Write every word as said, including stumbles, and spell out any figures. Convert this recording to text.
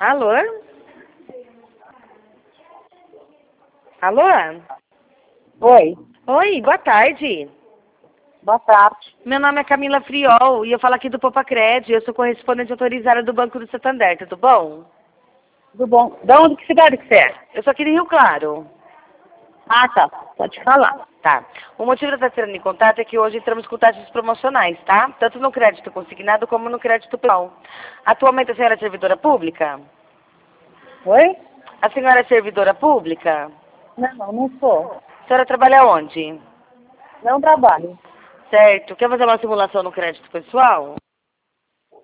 Alô? Alô? Oi, Oi, boa tarde. boa tarde. Meu nome é Camila Friol e eu falo aqui do Popacred. Eu sou correspondente autorizada do Banco do Santander, tudo bom? Tudo bom? De onde, que cidade que você é? Eu sou aqui de Rio Claro. Ah, tá. Pode falar. Tá. O motivo de eu estar entrando em contato é que hoje entramos com taxas promocionais, tá? Tanto no crédito consignado como no crédito pessoal. Atualmente a senhora é servidora pública? Oi? A senhora é servidora pública? Não, não sou. A senhora trabalha onde? Não trabalho. Certo. Quer fazer uma simulação no crédito pessoal?